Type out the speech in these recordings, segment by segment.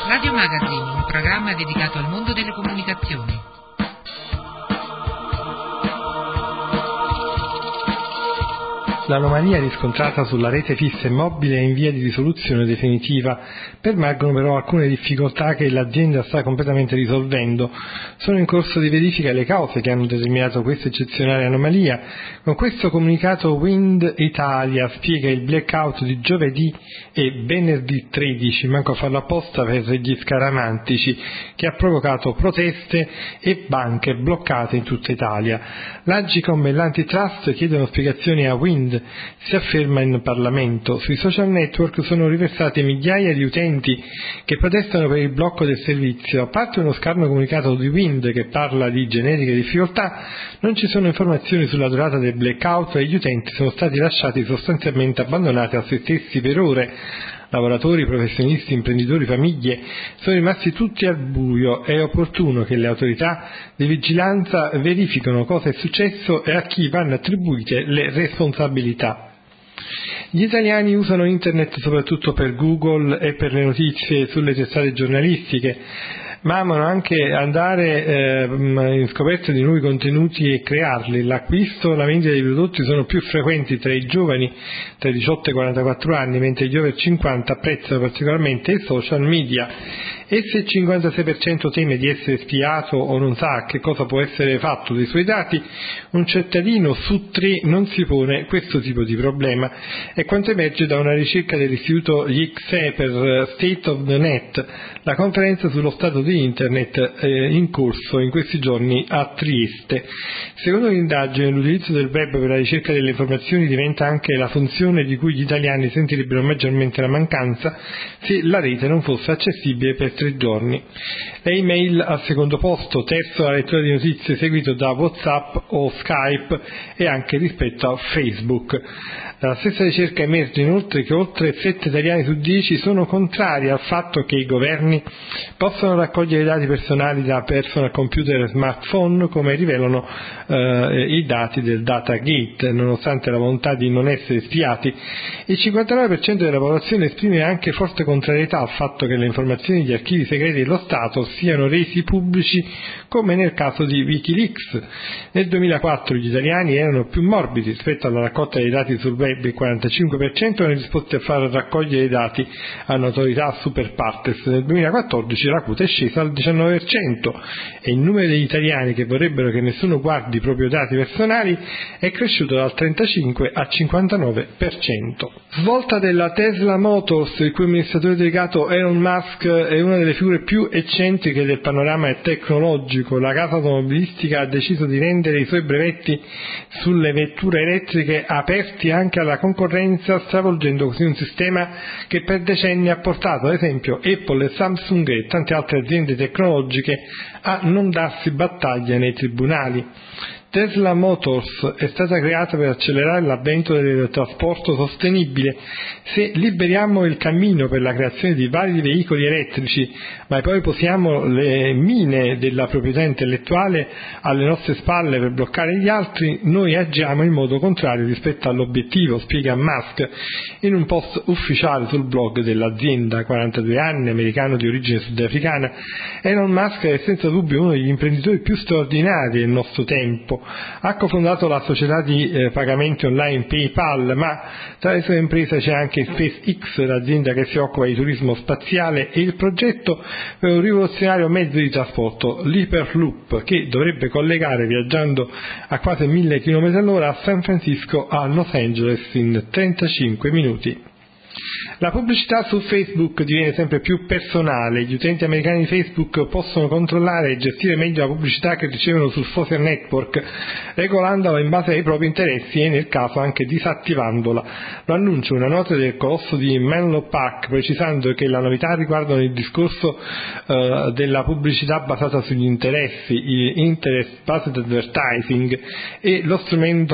Radio Magazine, un programma dedicato al mondo delle comunicazioni. L'anomalia riscontrata sulla rete fissa e mobile è in via di risoluzione definitiva. Permangono però alcune difficoltà che l'azienda sta completamente risolvendo. Sono in corso di verifica le cause che hanno determinato questa eccezionale anomalia. Con questo comunicato Wind Italia spiega il blackout di giovedì e venerdì 13, manco a farlo apposta per gli scaramantici, che ha provocato proteste e banche bloccate in tutta Italia. L'Agcom e l'Antitrust chiedono spiegazioni a Wind. Si afferma in Parlamento. Sui social network sono riversate migliaia di utenti che protestano per il blocco del servizio. A parte uno scarno comunicato di Wind che parla di generiche difficoltà, non ci sono informazioni sulla durata del blackout e gli utenti sono stati lasciati sostanzialmente abbandonati a se stessi per ore. Lavoratori, professionisti, imprenditori, famiglie sono rimasti tutti al buio. È opportuno che le autorità di vigilanza verifichino cosa è successo e a chi vanno attribuite le responsabilità. Gli italiani usano internet soprattutto per Google e per le notizie sulle testate giornalistiche, ma amano anche andare in scoperta di nuovi contenuti e crearli. L'acquisto e la vendita di prodotti sono più frequenti tra i giovani tra i 18 e i 44 anni, mentre gli over 50 apprezzano particolarmente i social media. E se il 56% teme di essere spiato o non sa che cosa può essere fatto dei suoi dati, un cittadino su 3 non si pone questo tipo di problema. È quanto emerge da una ricerca dell'istituto IXE per State of the Net, la conferenza sullo stato di Internet in corso in questi giorni a Trieste. Secondo l'indagine, l'utilizzo del web per la ricerca delle informazioni diventa anche la funzione di cui gli italiani sentirebbero maggiormente la mancanza se la rete non fosse accessibile per 3 giorni. Le email al secondo posto, terzo la lettura di notizie, seguito da WhatsApp o Skype e anche rispetto a Facebook. Dalla stessa ricerca emerge inoltre che oltre 7 italiani su 10 sono contrari al fatto che i governi possano raccogliere dati personali da personal computer e smartphone, come rivelano i dati del Datagate. Nonostante la volontà di non essere spiati, il 59% della popolazione esprime anche forte contrarietà al fatto che le informazioni degli archivi segreti dello Stato siano resi pubblici, come nel caso di Wikileaks. Nel 2004 gli italiani erano più morbidi rispetto alla raccolta dei dati sul web. Il 45% erano disposti a far raccogliere i dati a un'autorità super partes. Nel 2014 la quota è scesa al 19% e il numero degli italiani che vorrebbero che nessuno guardi i propri dati personali è cresciuto dal 35 al 59%. Svolta della Tesla Motors, il cui amministratore delegato Elon Musk è una delle figure più eccentriche del panorama tecnologico. La casa automobilistica ha deciso di rendere i suoi brevetti sulle vetture elettriche aperti anche alla concorrenza, stravolgendo così un sistema che per decenni ha portato ad esempio Apple e Samsung e tante altre aziende tecnologiche a non darsi battaglia nei tribunali. Tesla Motors è stata creata per accelerare l'avvento del trasporto sostenibile. Se liberiamo il cammino per la creazione di vari veicoli elettrici, ma poi posiamo le mine della proprietà intellettuale alle nostre spalle per bloccare gli altri, noi agiamo in modo contrario rispetto all'obiettivo, spiega Musk in un post ufficiale sul blog dell'azienda. 42 anni, americano di origine sudafricana, Elon Musk è senza dubbio uno degli imprenditori più straordinari del nostro tempo. Ha cofondato la società di pagamenti online PayPal, ma tra le sue imprese c'è anche SpaceX, l'azienda che si occupa di turismo spaziale, e il progetto per un rivoluzionario mezzo di trasporto, l'Hyperloop, che dovrebbe collegare viaggiando a quasi 1000 km all'ora San Francisco a Los Angeles in 35 minuti. La pubblicità su Facebook diviene sempre più personale. Gli utenti americani di Facebook possono controllare e gestire meglio la pubblicità che ricevono sul social network, regolandola in base ai propri interessi e nel caso anche disattivandola. Lo annuncia una nota del colosso di Menlo Park, precisando che la novità riguardano il discorso della pubblicità basata sugli interessi, il interest based advertising, e lo strumento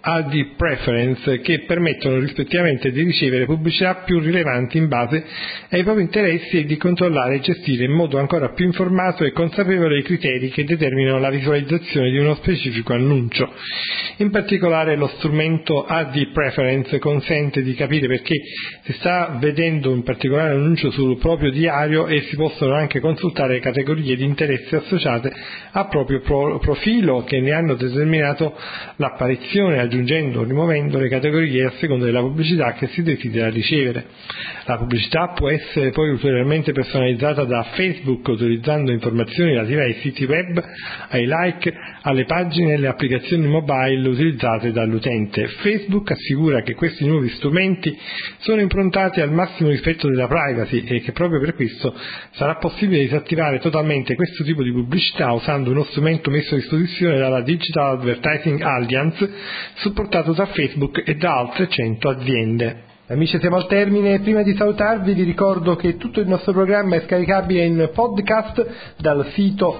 Ad Preference, che permettono rispettivamente di ricevere pubblicità più rilevanti in base ai propri interessi e di controllare e gestire in modo ancora più informato e consapevole i criteri che determinano la visualizzazione di uno specifico annuncio. In particolare lo strumento Ad Preference consente di capire perché si sta vedendo un particolare annuncio sul proprio diario e si possono anche consultare categorie di interessi associate al proprio profilo che ne hanno determinato l'apparizione, aggiungendo o rimuovendo le categorie a seconda della pubblicità che si desidera ricevere. La pubblicità può essere poi ulteriormente personalizzata da Facebook utilizzando informazioni relative ai siti web, ai like, alle pagine e alle applicazioni mobile utilizzate dall'utente. Facebook assicura che questi nuovi strumenti sono improntati al massimo rispetto della privacy e che proprio per questo sarà possibile disattivare totalmente questo tipo di pubblicità usando uno strumento messo a disposizione dalla Digital Advertising Alliance, supportato da Facebook e da altre 100 aziende. Amici, siamo al termine. Prima di salutarvi vi ricordo che tutto il nostro programma è scaricabile in podcast dal sito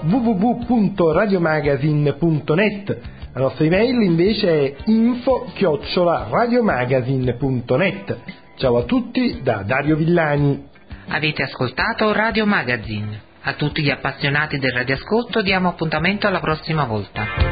www.radiomagazine.net. La nostra email invece è info@radiomagazine.net. Ciao a tutti da Dario Villani. Avete ascoltato Radio Magazine. A tutti gli appassionati del radioascolto diamo appuntamento alla prossima volta.